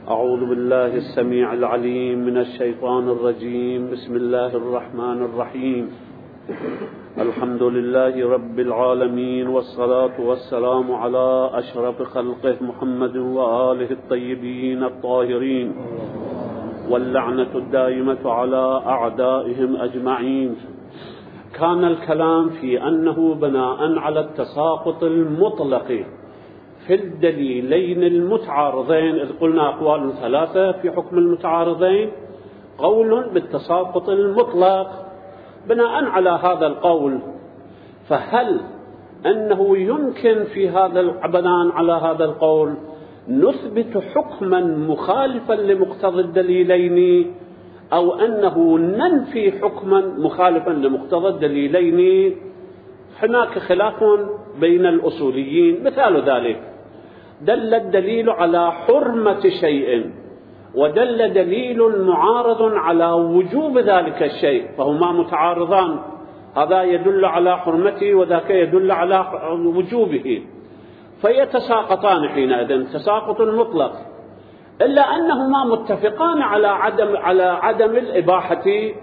أعوذ بالله السميع العليم من الشيطان الرجيم. بسم الله الرحمن الرحيم. الحمد لله رب العالمين، والصلاة والسلام على أشرف خلقه محمد وآله الطيبين الطاهرين، واللعنة الدائمة على أعدائهم أجمعين. كان الكلام في أنه بناء على التساقط المطلق في الدليلين المتعارضين، إذ قلنا أقوال ثلاثة في حكم المتعارضين: قول بالتساقط المطلق. بناء على هذا القول، فهل أنه يمكن في بناء على هذا القول نثبت حكما مخالفا لمقتضى الدليلين، أو أنه ننفي حكما مخالفا لمقتضى الدليلين؟ هناك خلاف بين الأصوليين. مثال ذلك: دل الدليل على حرمة شيء، ودل دليل معارض على وجوب ذلك الشيء، فهما متعارضان، هذا يدل على حرمته وذاك يدل على وجوبه، فيتساقطان حينئذ تساقط مطلق، إلا أنهما متفقان على عدم الإباحة.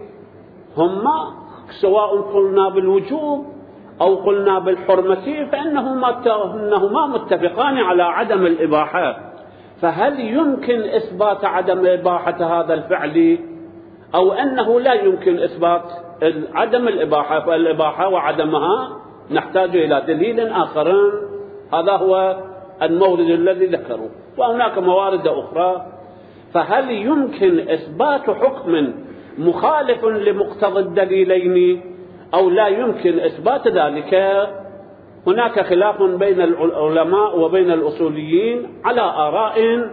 هما سواء قلنا بالوجوب أو قلنا بالحرمة فإنهما متفقان على عدم الإباحة. فهل يمكن إثبات عدم إباحة هذا الفعل، أو أنه لا يمكن إثبات عدم الإباحة؟ فالإباحة وعدمها نحتاج إلى دليل آخر. هذا هو المورد الذي ذكره، وهناك موارد أخرى. فهل يمكن إثبات حكم مخالف لمقتضى الدليلين أو لا يمكن إثبات ذلك؟ هناك خلاف بين العلماء وبين الأصوليين على آراء،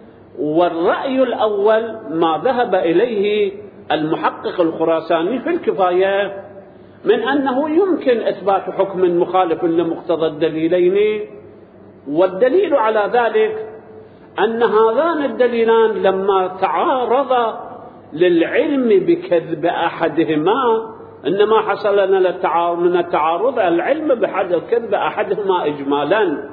والرأي الأول ما ذهب إليه المحقق الخراساني في الكفاية من أنه يمكن إثبات حكم مخالف لمقتضى الدليلين. والدليل على ذلك أن هذان الدليلان لما تعارضا للعلم بكذب أحدهما، إنما حصل لنا من التعارض العلم بكذب أحدهما إجمالا،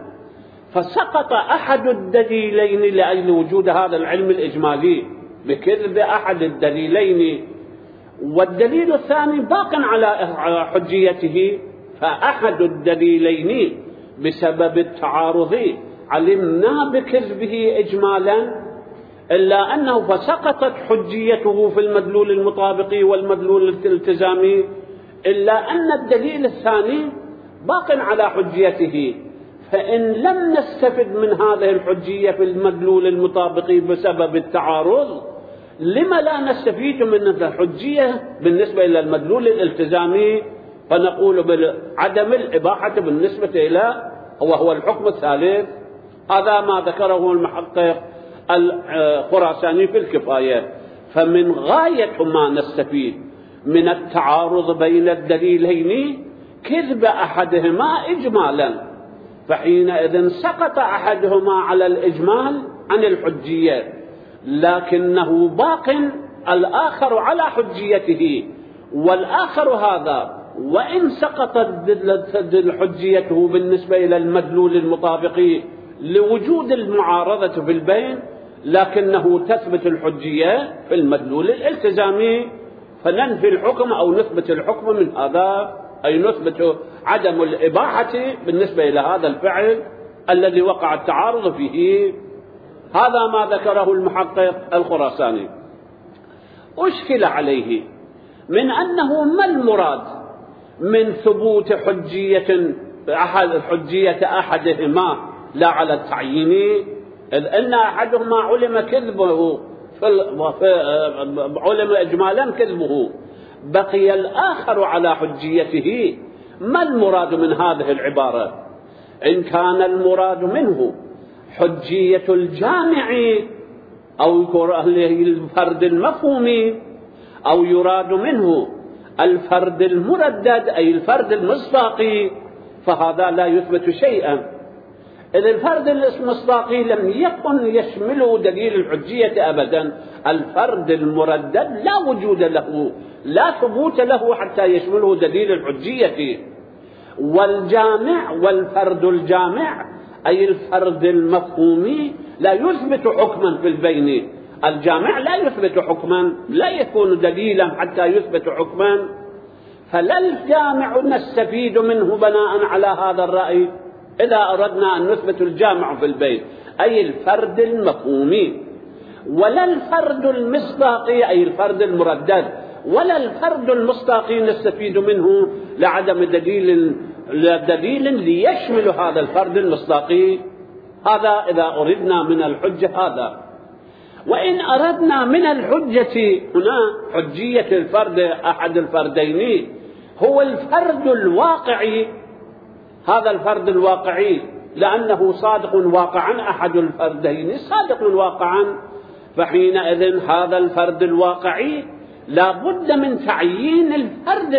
فسقط أحد الدليلين لأجل وجود هذا العلم الإجمالي بكذب أحد الدليلين، والدليل الثاني باق على حجيته. فأحد الدليلين بسبب التعارض علمنا بكذبه إجمالا، إلا أنه فسقطت حجيته في المدلول المطابق والمدلول الالتزامي، إلا أن الدليل الثاني باق على حجيته. فإن لم نستفد من هذه الحجية في المدلول المطابق بسبب التعارض، لما لا نستفيد من الحجية بالنسبة إلى المدلول الالتزامي؟ فنقول بعدم الإباحة بالنسبة إلى وهو الحكم الثالث. هذا ما ذكره المحقق الخراساني في الكفاية. فمن غاية ما نستفيد من التعارض بين الدليلين كذب أحدهما إجمالا، فحينئذ سقط أحدهما على الإجمال عن الحجية، لكنه باق الآخر على حجيته. والآخر هذا وإن سقطت حجيته بالنسبة إلى المدلول المطابق لوجود المعارضة في البين، لكنه تثبت الحجية في المدلول الالتزامي، فننفي الحكم أو نثبت الحكم من هذا، أي نثبت عدم الإباحة بالنسبة إلى هذا الفعل الذي وقع التعارض فيه. هذا ما ذكره المحقق الخراساني. أشكل عليه من أنه ما المراد من ثبوت حجية أحدهما لا على التعيين، إذ أن أحدهما علم كذبه علم إجمالا كذبه، بقي الآخر على حجيته. ما المراد من هذه العبارة؟ إن كان المراد منه حجية الجامع أو الفرد المفهومي، أو يراد منه الفرد المردد أي الفرد المصداقي، فهذا لا يثبت شيئا. إذا الفرد المصداقي لم يكن يشمله دليل الحجية أبدا. الفرد المردد لا وجود له، لا ثبوت له حتى يشمله دليل الحجية. والجامع والفرد الجامع أي الفرد المفهومي لا يثبت حكما في البين. الجامع لا يثبت حكما، لا يكون دليلا حتى يثبت حكما. فلا الجامع نستفيد منه بناء على هذا الرأي إذا أردنا أن نثبت الجامع في البين أي الفرد المفهومي، ولا الفرد المصداقي أي الفرد المردد، ولا الفرد المصداقي نستفيد منه لعدم دليل ليشمل هذا الفرد المصداقي. هذا إذا أردنا من الحجة هذا. وإن أردنا من الحجة هنا حجية الفرد أحد الفردين هو الفرد الواقعي، هذا الفرد الواقعي لأنه صادق واقعا، أحد الفردين صادق واقعا، فحينئذ هذا الفرد الواقعي لا بد من تعيين الفرد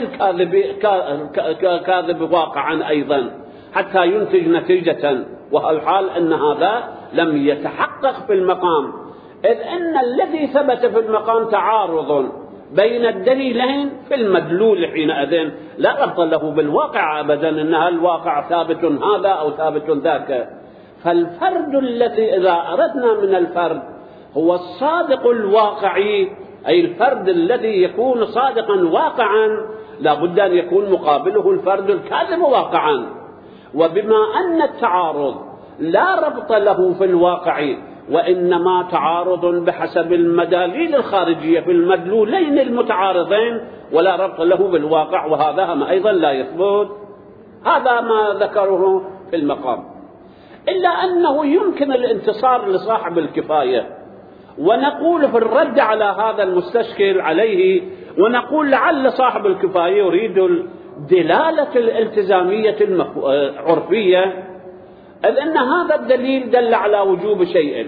الكاذب واقعا أيضا حتى ينتج نتيجة، والحال أن هذا لم يتحقق في المقام، إذ أن الذي ثبت في المقام تعارض بين الدليلين في المدلول، حينئذ لا ربط له بالواقع أبدا، إنها الواقع ثابت هذا أو ثابت ذاك. فالفرد الذي إذا أردنا من الفرد هو الصادق الواقعي، أي الفرد الذي يكون صادقا واقعا لا بد أن يكون مقابله الفرد الكاذب واقعا. وبما أن التعارض لا ربط له في الواقع وإنما تعارض بحسب المداليل الخارجية في المدلولين المتعارضين ولا ربط له بالواقع، وهذا أيضا لا يثبت. هذا ما ذكره في المقام، إلا أنه يمكن الانتصار لصاحب الكفاية، ونقول في الرد على هذا المستشكل عليه، ونقول لعل صاحب الكفاية يريد الدلالة الالتزامية العرفية، إذ أن هذا الدليل دل على وجوب شيء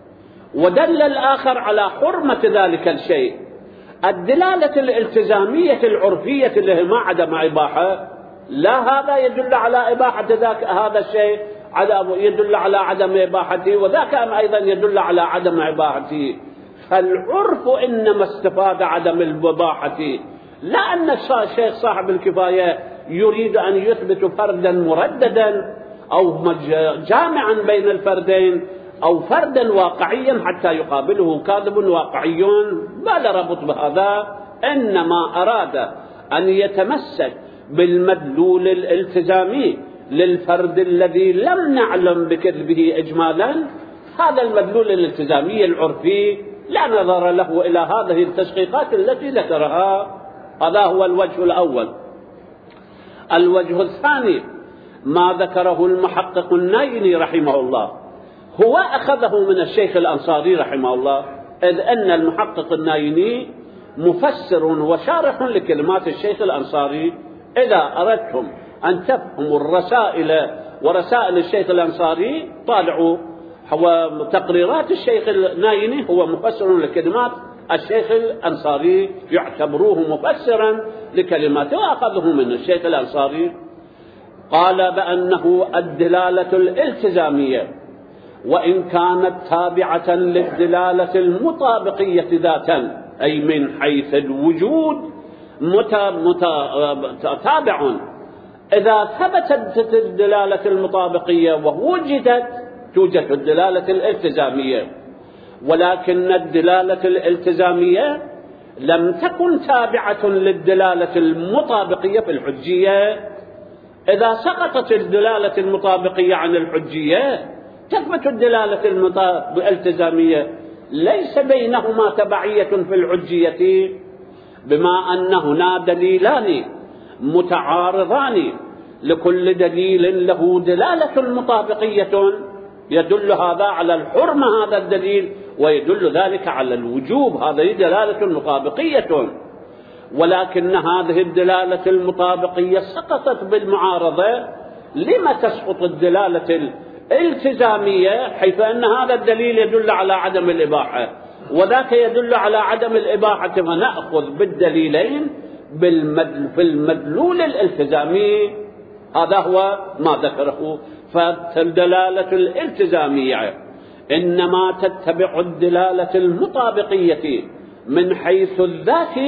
ودل الآخر على حرمة ذلك الشيء. الدلالة الالتزامية العرفية اللي ما عدم إباحة، لا هذا يدل على إباحة ذاك هذا الشيء، يدل على عدم إباحته، وذاك أيضا يدل على عدم إباحته. فالعرف إنما استفاد عدم الإباحة، لا أن الشيخ صاحب الكفاية يريد أن يثبت فردا مرددا أو جامعا بين الفردين أو فردا واقعيا حتى يقابله كاذب واقعي، ما لا ربط بهذا، إنما أراد أن يتمسك بالمدلول الالتزامي للفرد الذي لم نعلم بكذبه إجمالا. هذا المدلول الالتزامي العرفي لا نظر له إلى هذه التشقيقات التي ذكرها. هذا هو الوجه الأول. الوجه الثاني ما ذكره المحقق النايني رحمه الله، هو أخذه من الشيخ الأنصاري رحمه الله، إذ أن المحقق النايني مفسر وشارح لكلمات الشيخ الأنصاري. إذا أردتم أن تفهموا الرسائل ورسائل الشيخ الأنصاري طالعوا هو تقريرات الشيخ النايني، هو مفسر لكلمات الشيخ الأنصاري، يعتبروه مفسرا لكلماته، وأخذه من الشيخ الأنصاري. قال بأنه الدلالة الالتزامية وإن كانت تابعة للدلالة المطابقية ذاتا، أي من حيث الوجود تابع، إذا ثبتت الدلالة المطابقية ووجدت توجد الدلالة الالتزامية، ولكن الدلالة الالتزامية لم تكن تابعة للدلالة المطابقية في الحجية. إذا سقطت الدلالة المطابقية عن الحجية تثبت الدلالة الالتزامية، ليس بينهما تبعية في الحجية، بما أن هنا دليلان متعارضان لكل دليل له دلالة مطابقية يدل هذا على الحرمة هذا الدليل، ويدل ذلك على الوجوب هذه دلالة مطابقية. ولكن هذه الدلالة المطابقية سقطت بالمعارضة. لما تسقط الدلالة الالتزامية حيث أن هذا الدليل يدل على عدم الإباحة وذاك يدل على عدم الإباحة، فنأخذ بالدليلين في المدلول الالتزامي. هذا هو ما ذكره. فالدلالة الالتزامية إنما تتبع الدلالة المطابقية من حيث الذات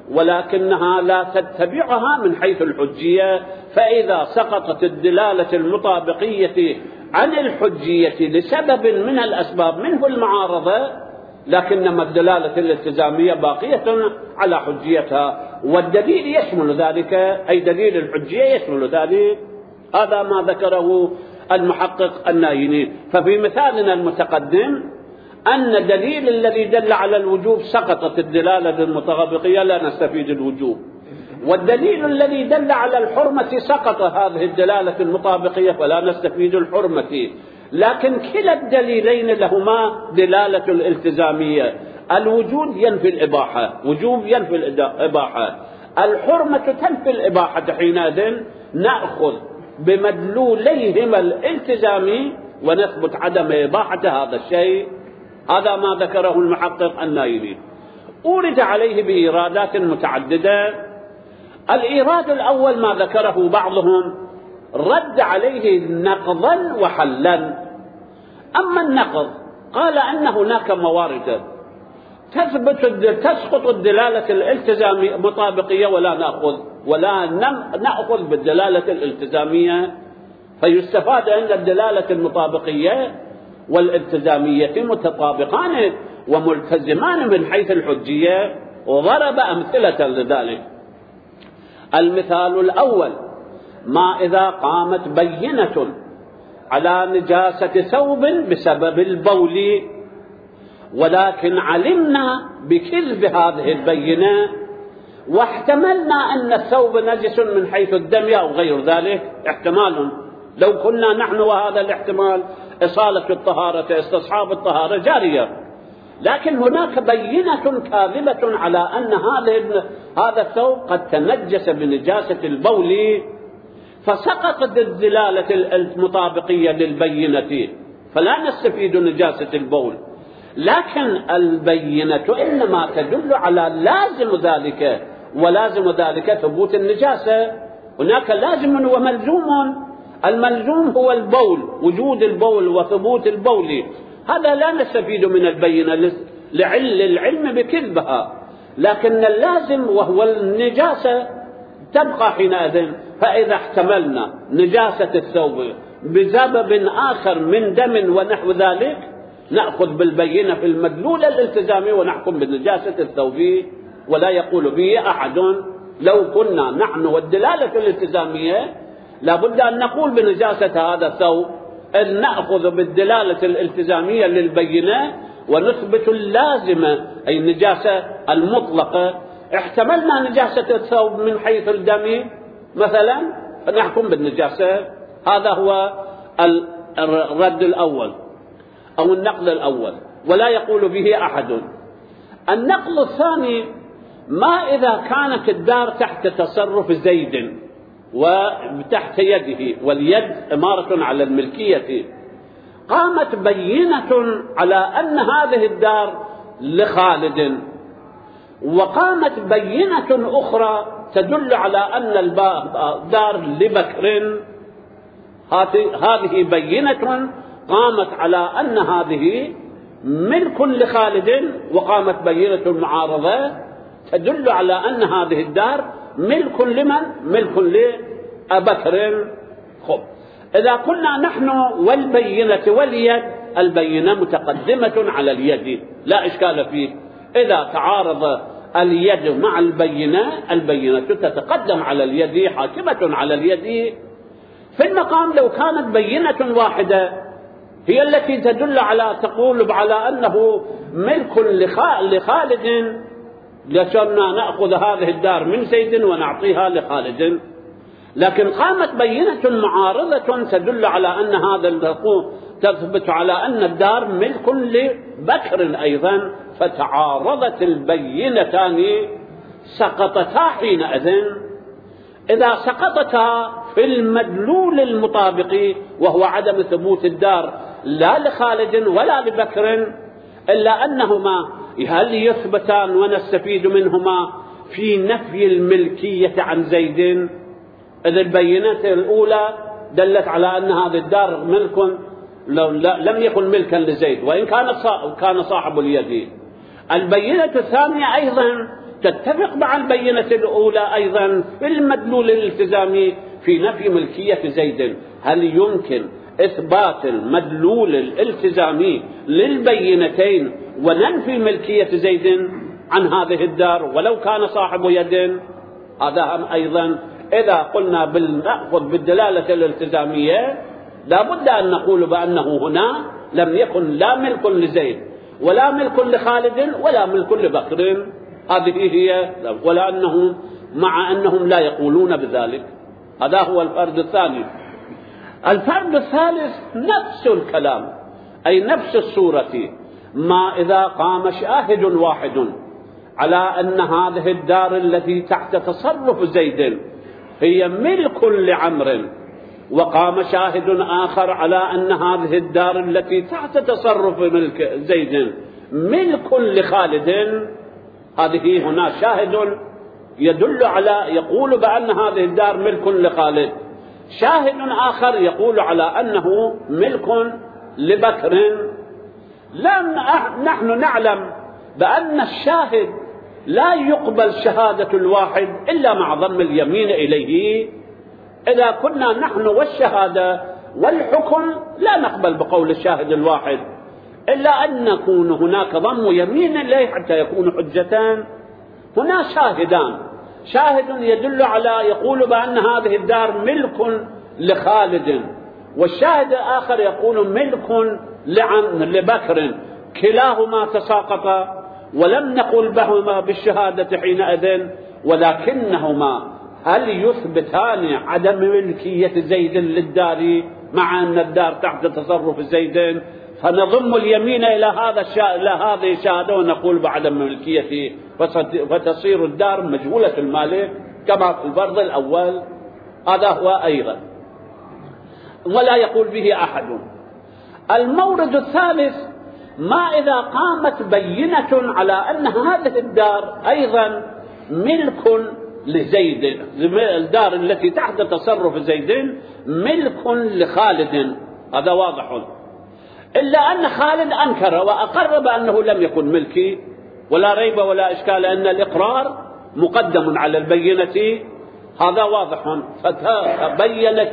ولكنها لا تتبعها من حيث الحجية، فإذا سقطت الدلالة المطابقية عن الحجية لسبب من الأسباب منه المعارضة، لكنما الدلالة الالتزامية باقية على حجيتها، والدليل يشمل ذلك، أي دليل الحجية يشمل ذلك. هذا ما ذكره المحقق النايني. ففي مثالنا المتقدم أن دليل الذي دل على الوجوب سقطت الدلالة المطابقية، لا نستفيد الوجوب، والدليل الذي دل على الحرمة سقط هذه الدلالة المطابقية فلا نستفيد الحرمة. لكن كلا الدليلين لهما دلالة الالتزامية، الوجود ينفي الإباحة، وجوب ينفي الإباحة، الحرمة تنفي الإباحة، حينئذ نأخذ بمدلوليهما الالتزامي ونثبت عدم إباحة هذا الشيء. هذا ما ذكره المحقق النايبي. أورد عليه بإيرادات متعددة. الإيراد الأول ما ذكره بعضهم رد عليه نقضا وحلا. أما النقض قال أن هناك موارد تسقط الدلالة الالتزامية مطابقية ولا نأخذ بالدلالة الالتزامية، فيستفاد أن الدلالة المطابقية والالتزامية متطابقان وملتزمان من حيث الحجية، وضرب أمثلة لذلك. المثال الأول ما إذا قامت بينة على نجاسة ثوب بسبب البول، ولكن علمنا بكذب هذه البينة واحتملنا أن الثوب نجس من حيث الدم أو غير ذلك، احتمال لو كنا نحن وهذا الاحتمال إصالة الطهارة استصحاب الطهارة جارية، لكن هناك بينة كاذبة على أن هذا الثوب قد تنجس بنجاسة البول، فسقطت الدلالة المطابقية للبينة فلا نستفيد نجاسة البول، لكن البينة إنما تدل على لازم ذلك، ولازم ذلك ثبوت النجاسة. هناك لازم وملزوم، الملزوم هو البول، وجود البول وثبوت البول، هذا لا نستفيد من البينة للعلم بكذبها، لكن اللازم وهو النجاسة تبقى حينئذ. فإذا احتملنا نجاسة الثوب بسبب آخر من دم ونحو ذلك نأخذ بالبينة في المدلول الالتزامي ونحكم بالنجاسة الثوب، ولا يقول به أحد لو كنا نحن والدلالة الالتزامية لابد أن نقول بنجاسة هذا الثوب، أن نأخذ بالدلالة الالتزامية للبينة ونثبت اللازمة أي النجاسة المطلقة. احتملنا نجاسة الثوب من حيث الدم مثلا فنحكم بالنجاسة. هذا هو الرد الأول أو النقل الأول، ولا يقول به أحد. النقل الثاني ما إذا كانت الدار تحت تصرف زيد وتحت يده، واليد إمارة على الملكية، قامت بينة على أن هذه الدار لخالد، وقامت بينة أخرى تدل على أن الدار لبكر، هذه بينة قامت على أن هذه ملك لخالد، وقامت بينة المعارضة تدل على أن هذه الدار ملك لمن؟ ملك لأبكر. خب، إذا قلنا نحن والبينة واليد، البينة متقدمة على اليد لا إشكال فيه، إذا تعارض اليد مع البينة، البينة تتقدم على اليد، حاكمة على اليد. في المقام لو كانت بينة واحدة هي التي تدل على تقول على أنه ملك لخالد، لسنا نأخذ هذه الدار من زيد ونعطيها لخالد، لكن قامت بينة معارضة تدل على أن هذا الحقوق تثبت على أن الدار ملك لبكر أيضا، فتعارضت البينتان سقطتا حينئذ. إذا سقطتا في المدلول المطابق وهو عدم ثبوت الدار لا لخالد ولا لبكر، إلا أنهما هل يثبتان ونستفيد منهما في نفي الملكية عن زيد؟ إذ البينة الأولى دلت على أن هذه الدار ملك لم يكن ملكا لزيد وإن كان صاحب اليد. البينة الثانية أيضا تتفق مع البينة الأولى أيضا في المدلول الالتزامي في نفي ملكية زيد. هل يمكن إثبات المدلول الالتزامي للبينتين وننفي ملكية زيد عن هذه الدار ولو كان صاحب يد؟ هذا أيضا إذا قلنا نأخذ بالدلالة الالتزامية لا بد أن نقول بأنه هنا لم يكن لا ملك لزيد ولا ملك لخالد ولا ملك لبكر. هذه هي، ولا أنهم مع أنهم لا يقولون بذلك. هذا هو الفرد الثاني. الفرد الثالث نفس الكلام، أي نفس الصورة. ما إذا قام شاهد واحد على أن هذه الدار التي تحت تصرف زيد هي ملك لعمر، وقام شاهد آخر على أن هذه الدار التي تحت تصرف ملك زيد ملك لخالد، هذه هنا شاهد يدل على يقول بأن هذه الدار ملك لخالد، شاهد آخر يقول على أنه ملك لبكر. نحن نعلم بأن الشاهد لا يقبل شهادة الواحد إلا مع ضم اليمين إليه. إذا كنا نحن والشهادة والحكم لا نقبل بقول الشاهد الواحد إلا أن يكون هناك ضم يمين إليه حتى يكون حجتان. هنا شاهدان، شاهد يدل على يقول بأن هذه الدار ملك لخالد، والشاهد الآخر يقول ملك لبكر، كلاهما تساقط ولم نقل بهما بالشهادة حينئذ، ولكنهما هل يثبتان عدم ملكية زيد للدار مع أن الدار تحت تصرف زيد؟ فنضم اليمين إلى هذه الشهادة ونقول بعدم ملكيته، فتصير الدار مجهولة المالك كما في الفرض الأول. هذا هو أيضا ولا يقول به أحد. المورد الثالث ما إذا قامت بينة على أن هذه الدار أيضا ملك لزيد، الدار التي تحت تصرف زيد ملك لخالد، هذا واضح، إلا أن خالد أنكر وأقر بأنه لم يكن ملكي، ولا ريب ولا إشكال أن الإقرار مقدم على البينة، هذا واضح. فتبين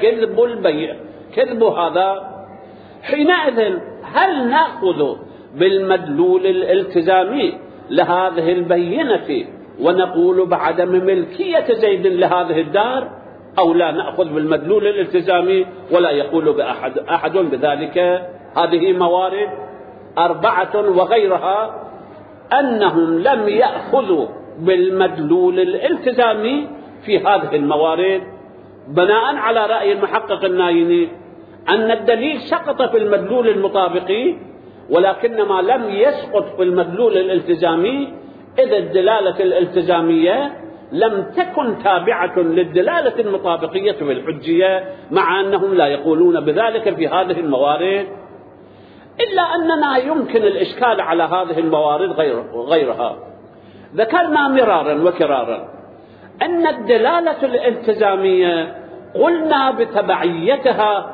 كذب هذا. حينئذ هل نأخذ بالمدلول الالتزامي لهذه البينة ونقول بعدم ملكية زيد لهذه الدار، أو لا نأخذ بالمدلول الالتزامي ولا يقول أحد بذلك؟ هذه موارد 4 وغيرها أنهم لم يأخذوا بالمدلول الالتزامي في هذه الموارد بناء على رأي المحقق النايني أن الدليل سقط في المدلول المطابقي، ولكنما لم يسقط في المدلول الالتزامي إذا الدلالة الالتزامية لم تكن تابعة للدلالة المطابقية في الحجية، مع أنهم لا يقولون بذلك في هذه الموارد. إلا أننا يمكن الإشكال على هذه الموارد غيرها. ذكرنا مرارا وكرارا أن الدلالة الالتزامية قلنا بتبعيتها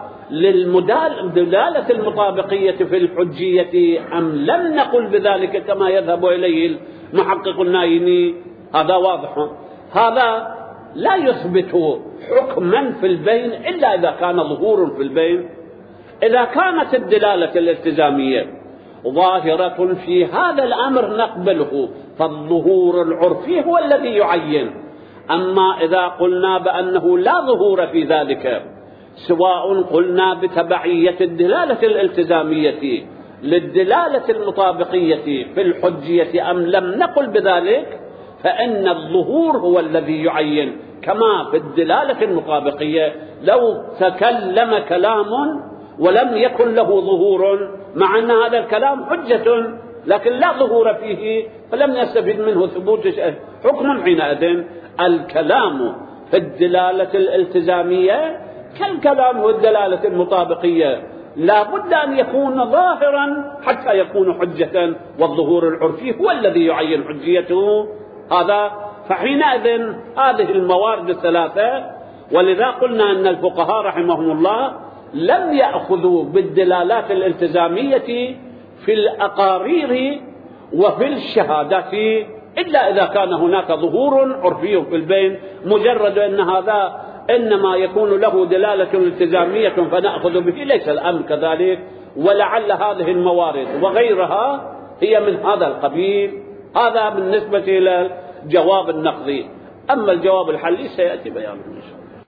للدلالة المطابقية في الحجية أم لم نقل بذلك كما يذهب إليه المحقق النايني؟ هذا واضح. هذا لا يثبت حكما في البين إلا إذا كان ظهور في البين. إذا كانت الدلالة الالتزامية ظاهرة في هذا الأمر نقبله، فالظهور العرفي هو الذي يعين. أما إذا قلنا بأنه لا ظهور في ذلك، سواء قلنا بتبعية الدلالة الالتزامية للدلالة المطابقية في الحجية أم لم نقل بذلك، فإن الظهور هو الذي يعين. كما في الدلالة المطابقية لو تكلم كلام ولم يكن له ظهور مع أن هذا الكلام حجة لكن لا ظهور فيه فلم يستفيد منه ثبوت حكم، حينئذ الكلام في الدلالة الالتزامية كالكلام في الدلالة المطابقية لا بد أن يكون ظاهرا حتى يكون حجة، والظهور العرفي هو الذي يعين حجيته. هذا فحينئذ هذه الموارد الثلاثة. ولذا قلنا أن الفقهاء رحمهم الله لم يأخذوا بالدلالات الالتزامية في الأقارير وفي الشهادات إلا إذا كان هناك ظهور عرفي في البين، مجرد أن هذا إنما يكون له دلالة التزامية فنأخذ به، ليس الأمر كذلك. ولعل هذه الموارد وغيرها هي من هذا القبيل. هذا بالنسبة إلى الجواب النقضي. أما الجواب الحلي سيأتي بيانه إن شاء الله.